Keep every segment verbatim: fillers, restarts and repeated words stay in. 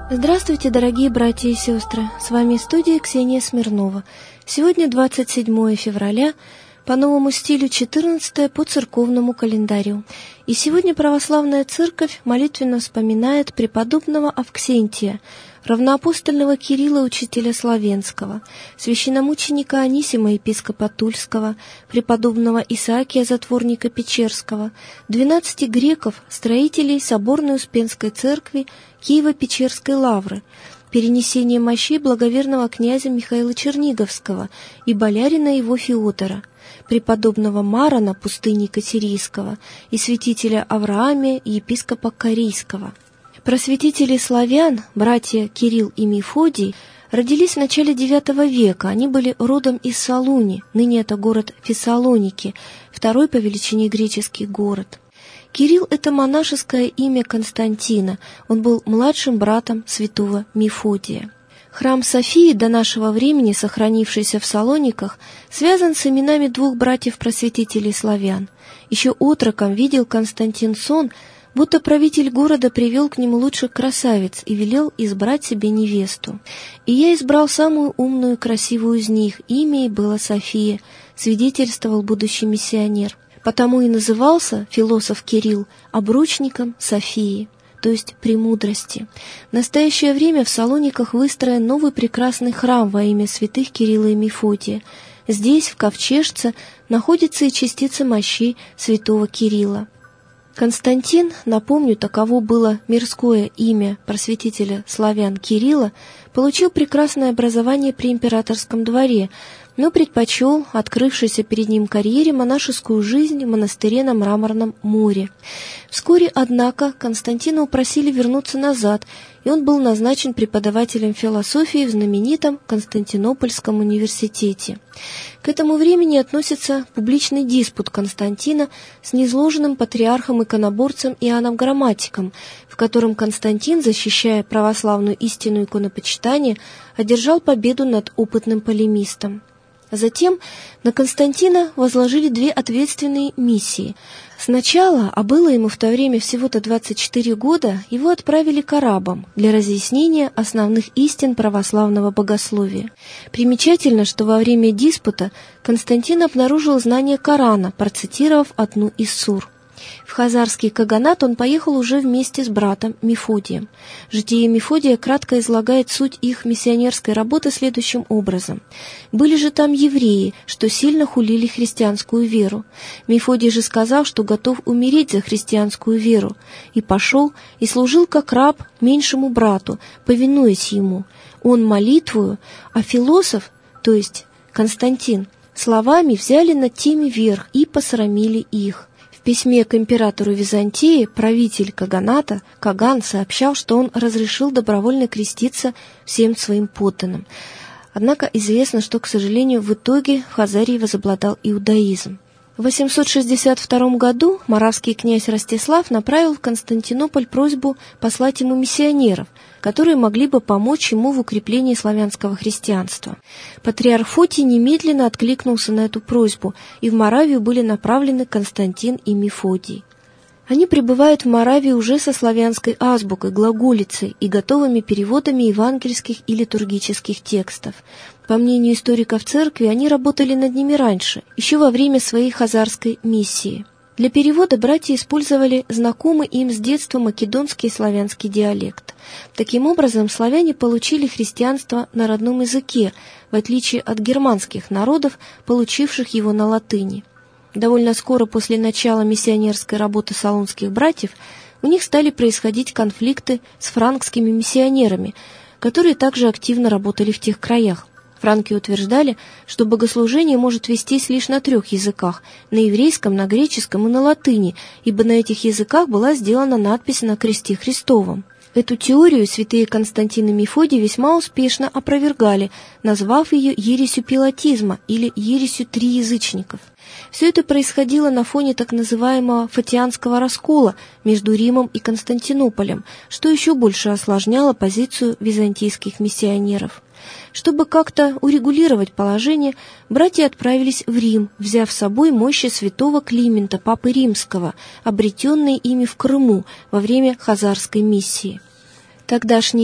Здравствуйте, дорогие братья и сестры! С вами студия Ксения Смирнова. Сегодня двадцать седьмое февраля, по новому стилю четырнадцатое по церковному календарю. И сегодня православная церковь молитвенно вспоминает преподобного Авксентия, равноапостольного Кирилла, учителя славянского, священномученика Анисима, епископа Тульского, преподобного Исаакия, затворника Печерского, двенадцати греков, строителей соборной Успенской церкви Киево-Печерской лавры, перенесение мощей благоверного князя Михаила Черниговского и болярина его Феодора, преподобного Марона, пустынника сирийского, и святителя Авраамия, епископа Корейского. Просветители славян, братья Кирилл и Мефодий, родились в начале девятого века. Они были родом из Салуни, ныне это город Фессалоники, второй по величине греческий город. Кирилл – это монашеское имя Константина, он был младшим братом святого Мефодия. Храм Софии, до нашего времени сохранившийся в Салониках, связан с именами двух братьев-просветителей славян. Еще отроком видел Константин сон, будто правитель города привел к нему лучших красавиц и велел избрать себе невесту. «И я избрал самую умную и красивую из них, имя ей было София», свидетельствовал будущий миссионер. Потому и назывался философ Кирилл обручником Софии, то есть премудрости. В настоящее время в Салониках выстроен новый прекрасный храм во имя святых Кирилла и Мефодия. Здесь, в Ковчежце, находится и частица мощей святого Кирилла. Константин, напомню, таково было мирское имя просветителя славян Кирилла, получил прекрасное образование при императорском дворе, но предпочел открывшейся перед ним карьере монашескую жизнь в монастыре на Мраморном море. Вскоре, однако, Константина упросили вернуться назад, и он был назначен преподавателем философии в знаменитом Константинопольском университете. К этому времени относится публичный диспут Константина с низложенным патриархом-иконоборцем Иоанном Грамматиком, в котором Константин, защищая православную истину иконопочитания, одержал победу над опытным полемистом. Затем на Константина возложили две ответственные миссии. Сначала, а было ему в то время всего-то двадцать четыре года, его отправили к арабам для разъяснения основных истин православного богословия. Примечательно, что во время диспута Константин обнаружил знание Корана, процитировав одну из сур. В хазарский каганат он поехал уже вместе с братом Мефодием. Житие Мефодия кратко излагает суть их миссионерской работы следующим образом. Были же там евреи, что сильно хулили христианскую веру. Мефодий же сказал, что готов умереть за христианскую веру, и пошел и служил как раб меньшему брату, повинуясь ему. Он молитвою, а философ, то есть Константин, словами взяли над теми верх и посрамили их. В письме к императору Византии правитель каганата Каган сообщал, что он разрешил добровольно креститься всем своим подданным. Однако известно, что, к сожалению, в итоге в Хазарии возобладал иудаизм. В восемьсот шестьдесят втором году моравский князь Ростислав направил в Константинополь просьбу послать ему миссионеров, которые могли бы помочь ему в укреплении славянского христианства. Патриарх Фотий немедленно откликнулся на эту просьбу, и в Моравию были направлены Константин и Мефодий. Они прибывают в Моравию уже со славянской азбукой, глаголицей и готовыми переводами евангельских и литургических текстов. По мнению историков церкви, они работали над ними раньше, еще во время своей хазарской миссии. Для перевода братья использовали знакомый им с детства македонский и славянский диалект. Таким образом, славяне получили христианство на родном языке, в отличие от германских народов, получивших его на латыни. Довольно скоро после начала миссионерской работы салонских братьев у них стали происходить конфликты с франкскими миссионерами, которые также активно работали в тех краях. Франки утверждали, что богослужение может вестись лишь на трех языках – на еврейском, на греческом и на латыни, ибо на этих языках была сделана надпись на кресте Христовом. Эту теорию святые Константин и Мефодий весьма успешно опровергали, назвав ее ересью пилатизма или ересью триязычников. Все это происходило на фоне так называемого фатианского раскола между Римом и Константинополем, что еще больше осложняло позицию византийских миссионеров. Чтобы как-то урегулировать положение, братья отправились в Рим, взяв с собой мощи святого Климента, папы римского, обретенные ими в Крыму во время хазарской миссии. Тогдашний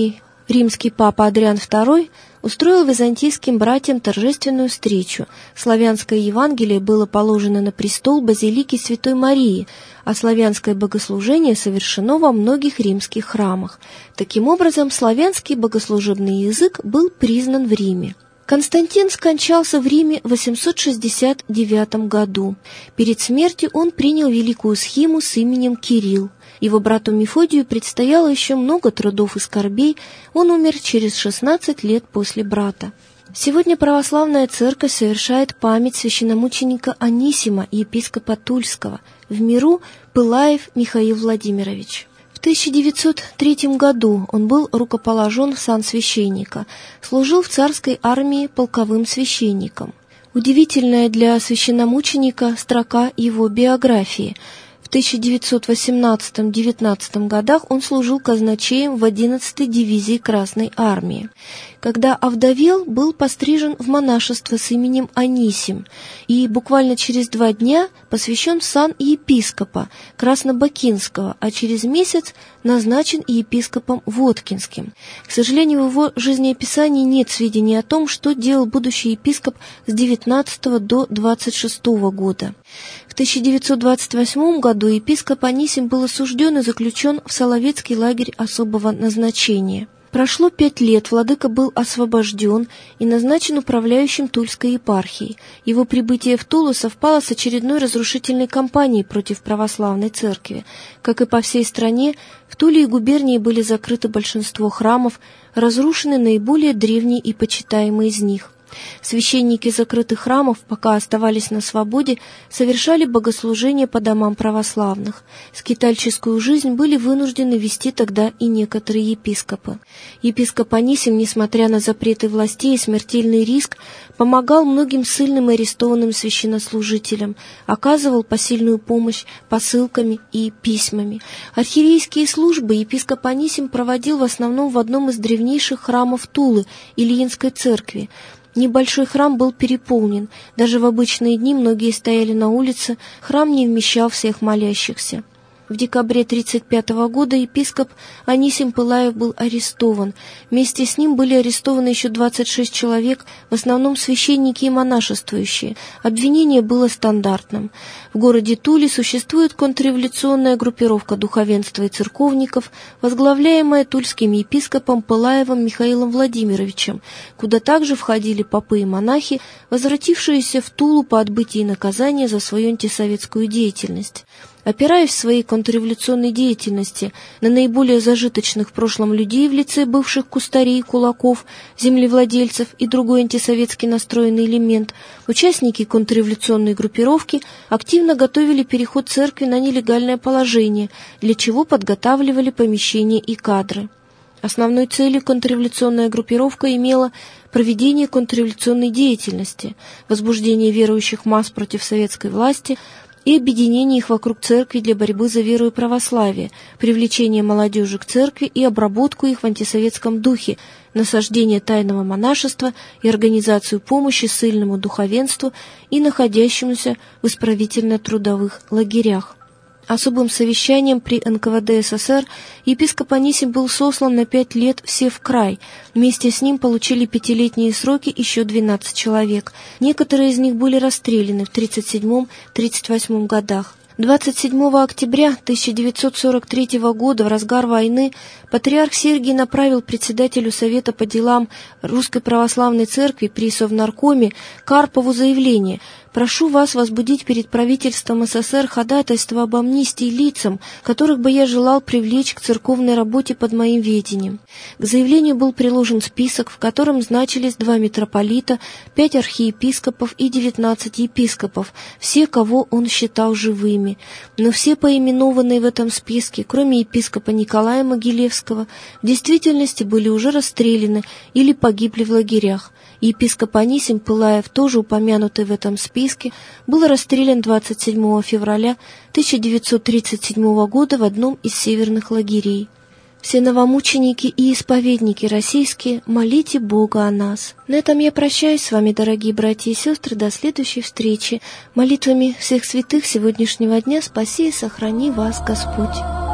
Римский папа Адриан второй устроил византийским братьям торжественную встречу. Славянское Евангелие было положено на престол базилики Святой Марии, а славянское богослужение совершено во многих римских храмах. Таким образом, славянский богослужебный язык был признан в Риме. Константин скончался в Риме в восемьсот шестьдесят девятом году. Перед смертью он принял великую схиму с именем Кирилл. Его брату Мефодию предстояло еще много трудов и скорбей, он умер через шестнадцать лет после брата. Сегодня православная церковь совершает память священномученика Анисима, епископа Тульского. В миру Пылаев Михаил Владимирович. В тысяча девятьсот третьем году он был рукоположен в сан священника, служил в царской армии полковым священником. Удивительная для священномученика строка его биографии. В тысяча девятьсот восемнадцатом — девятнадцатом годах он служил казначеем в одиннадцатой дивизии Красной армии. Когда овдовел, был пострижен в монашество с именем Анисим и буквально через два дня посвящен в сан епископа Краснобакинского, а через месяц назначен епископом Воткинским. К сожалению, в его жизнеописании нет сведений о том, что делал будущий епископ с девятнадцатого до двадцать шестого года. В тысяча девятьсот двадцать восьмом году епископ Анисим был осужден и заключен в Соловецкий лагерь особого назначения. Прошло пять лет, владыка был освобожден и назначен управляющим Тульской епархией. Его прибытие в Тулу совпало с очередной разрушительной кампанией против православной церкви. Как и по всей стране, в Туле и губернии были закрыты большинство храмов, разрушены наиболее древние и почитаемые из них. Священники закрытых храмов, пока оставались на свободе, совершали богослужения по домам православных. Скитальческую жизнь были вынуждены вести тогда и некоторые епископы. Епископ Анисим, несмотря на запреты властей и смертельный риск, помогал многим ссыльным и арестованным священнослужителям, оказывал посильную помощь посылками и письмами. Архиерейские службы епископ Анисим проводил в основном в одном из древнейших храмов Тулы, Ильинской церкви. Небольшой храм был переполнен. Даже в обычные дни многие стояли на улице, храм не вмещал всех молящихся. В декабре тридцать пятого года епископ Анисим Пылаев был арестован. Вместе с ним были арестованы еще двадцать шесть человек, в основном священники и монашествующие. Обвинение было стандартным. В городе Туле существует контрреволюционная группировка духовенства и церковников, возглавляемая тульским епископом Пылаевым Михаилом Владимировичем, куда также входили попы и монахи, возвратившиеся в Тулу по отбытии наказания за свою антисоветскую деятельность. Опираясь в своей контрреволюционной деятельности на наиболее зажиточных в прошлом людей в лице бывших кустарей, кулаков, землевладельцев и другой антисоветски настроенный элемент, участники контрреволюционной группировки активно готовили переход церкви на нелегальное положение, для чего подготавливали помещения и кадры. Основной целью контрреволюционная группировка имела проведение контрреволюционной деятельности, возбуждение верующих масс против советской власти и объединение их вокруг церкви для борьбы за веру и православие, привлечение молодежи к церкви и обработку их в антисоветском духе, насаждение тайного монашества и организацию помощи ссыльному духовенству и находящемуся в исправительно-трудовых лагерях. Особым совещанием при эн ка вэ дэ эс эс эр епископ Анисим был сослан на пять лет в Севкрай. Вместе с ним получили пятилетние сроки еще двенадцать человек. Некоторые из них были расстреляны в тридцать седьмом — тридцать восьмом годах. двадцать седьмого октября тысяча девятьсот сорок третьего года, в разгар войны, патриарх Сергий направил председателю Совета по делам Русской Православной Церкви при Совнаркоме Карпову заявление: «Прошу вас возбудить перед правительством эс эс эр ходатайство об амнистии лицам, которых бы я желал привлечь к церковной работе под моим ведением». К заявлению был приложен список, в котором значились два митрополита, пять архиепископов и девятнадцать епископов, все, кого он считал живыми. Но все поименованные в этом списке, кроме епископа Николая Могилевского, в действительности были уже расстреляны или погибли в лагерях. Епископ Анисим Пылаев, тоже упомянутый в этом списке, был расстрелян двадцать седьмого февраля тысяча девятьсот тридцать седьмого года в одном из северных лагерей. Все новомученики и исповедники российские, молите Бога о нас. На этом я прощаюсь с вами, дорогие братья и сестры, до следующей встречи. Молитвами всех святых сегодняшнего дня спаси и сохрани вас Господь.